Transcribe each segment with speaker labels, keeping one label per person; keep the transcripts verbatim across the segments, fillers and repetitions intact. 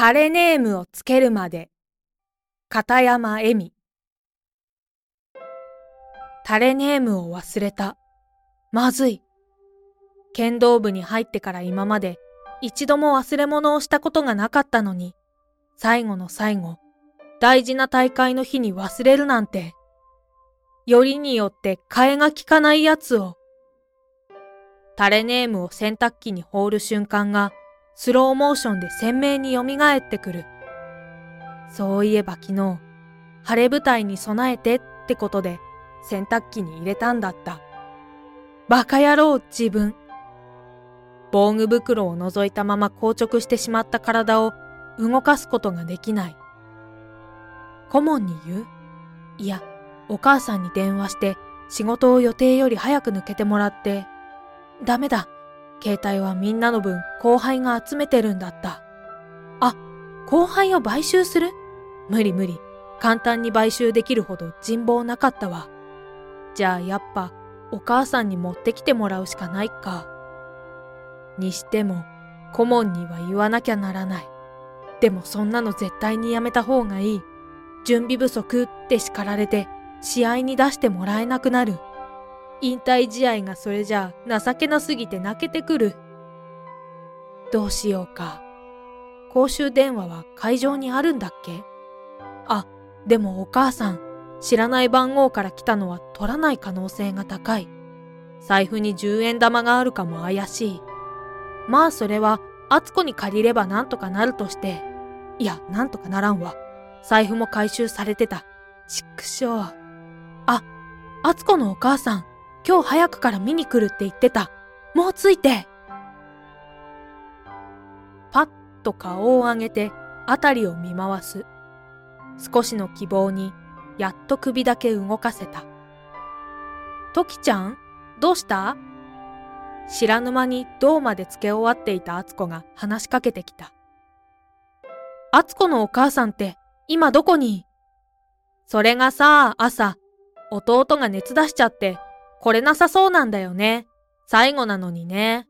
Speaker 1: タレネームをつけるまで。片山恵美。タレネームを忘れた。まずい。剣道部に入ってから今まで一度も忘れ物をしたことがなかったのに、最後の最後、大事な大会の日に忘れるなんて。よりによって替えが利かないやつを。タレネームを洗濯機に放る瞬間がスローモーションで鮮明に蘇ってくる。そういえば昨日、晴れ舞台に備えてってことで洗濯機に入れたんだった。バカ野郎自分。防具袋を覗いたまま硬直してしまった体を動かすことができない。顧問に言う？いや、お母さんに電話して仕事を予定より早く抜けてもらって、ダメだ。携帯はみんなの分後輩が集めてるんだった。あ、後輩を買収する？無理無理。簡単に買収できるほど人望なかったわ。じゃあやっぱお母さんに持ってきてもらうしかないか。にしても顧問には言わなきゃならない。でもそんなの絶対にやめた方がいい。準備不足って叱られて試合に出してもらえなくなる。引退試合がそれじゃあ情けなすぎて泣けてくる。どうしようか。公衆電話は会場にあるんだっけ？あ、でもお母さん、知らない番号から来たのは取らない可能性が高い。財布にじゅうえん玉があるかも怪しい。まあそれは敦子に借りればなんとかなるとして、いやなんとかならんわ。財布も回収されてた。ちくしょう。あ、敦子のお母さん、今日早くから見に来るって言ってた。もう着いて。パッと顔を上げて辺りを見回す。少しの希望にやっと首だけ動かせた。トキちゃん、どうした？知らぬ間に銅までつけ終わっていた敦子が話しかけてきた。敦子のお母さんって今どこに？それがさ、朝、弟が熱出しちゃって来れなさそうなんだよね。最後なのにね。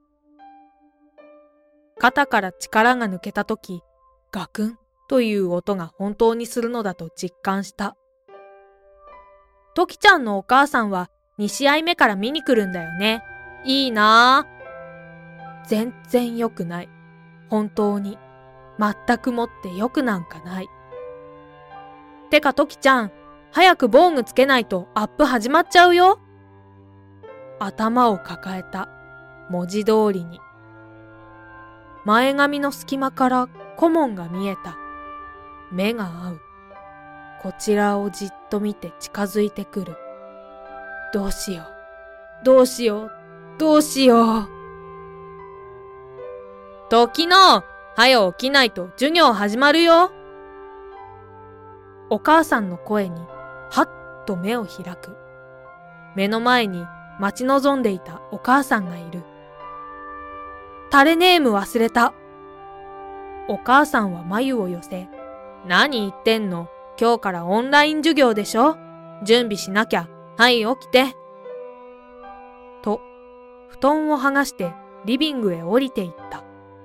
Speaker 1: 肩から力が抜けたとき、ガクンという音が本当にするのだと実感した。トキちゃんのお母さんはに試合目から見に来るんだよね。いいなぁ。全然良くない。本当に。全くもって良くなんかない。てかトキちゃん、早く防具つけないとアップ始まっちゃうよ。頭を抱えた。文字通りに。前髪の隙間から顧問が見えた。目が合う。こちらをじっと見て近づいてくる。どうしよう。どうしよう。どうしよう。時の、はよ起きないと授業始まるよ。お母さんの声に、はっと目を開く。目の前に待ち望んでいたお母さんがいる。タレネーム忘れた。お母さんは眉を寄せ、何言ってんの？今日からオンライン授業でしょ？準備しなきゃ。はい起きて。と、布団を剥がしてリビングへ降りていった。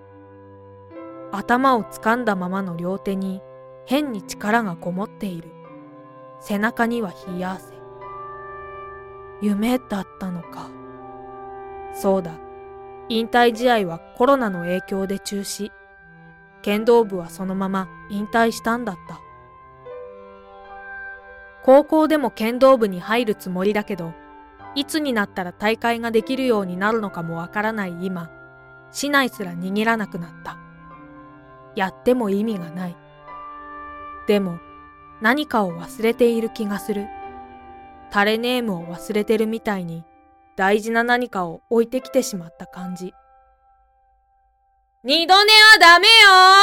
Speaker 1: 頭を掴んだままの両手に変に力がこもっている。背中には冷や汗。夢だったのか。そうだ。引退試合はコロナの影響で中止。剣道部はそのまま引退したんだった。高校でも剣道部に入るつもりだけど、いつになったら大会ができるようになるのかもわからない今、竹刀すら握らなくなった。やっても意味がない。でも、何かを忘れている気がする。タレネームを忘れてるみたいに、大事な何かを置いてきてしまった感じ。二度寝はダメよ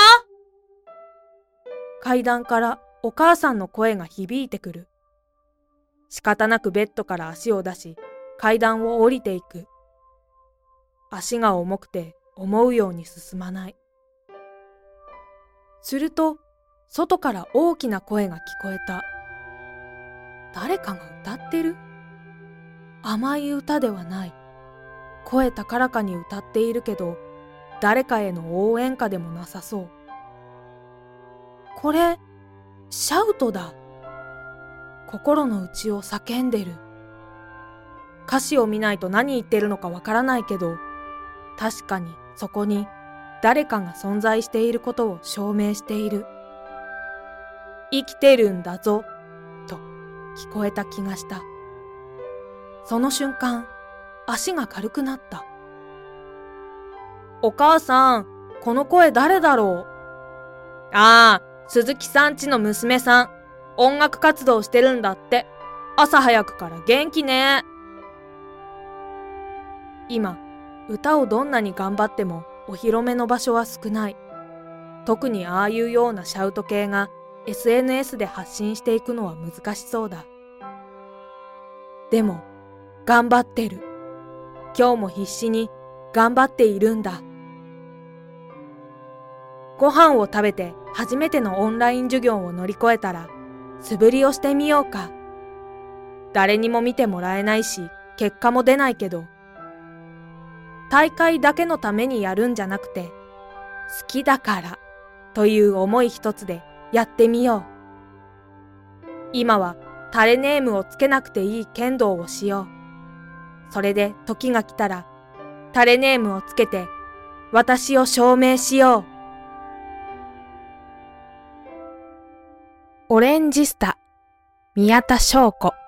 Speaker 1: ー。階段からお母さんの声が響いてくる。仕方なくベッドから足を出し、階段を降りていく。足が重くて思うように進まない。すると、外から大きな声が聞こえた。誰かが歌ってる？甘い歌ではない。声高らかに歌っているけど、誰かへの応援歌でもなさそう。 これ、シャウトだ。心の内を叫んでる。歌詞を見ないと何言ってるのかわからないけど、確かにそこに誰かが存在していることを証明している。生きてるんだぞ、と聞こえた気がした。その瞬間、足が軽くなった。お母さん、この声誰だろう。ああ、鈴木さんちの娘さん。音楽活動してるんだって。朝早くから元気ね。今、歌をどんなに頑張ってもお披露目の場所は少ない。特にああいうようなシャウト系が エスエヌエス で発信していくのは難しそうだ。でも、頑張ってる。今日も必死に頑張っているんだ。ご飯を食べて初めてのオンライン授業を乗り越えたら、素振りをしてみようか。誰にも見てもらえないし、結果も出ないけど、大会だけのためにやるんじゃなくて、好きだからという思い一つでやってみよう。今はタレネームをつけなくていい剣道をしよう。それで時が来たら、タレネームをつけて私を証明しよう。オレンジスタ、宮田翔子。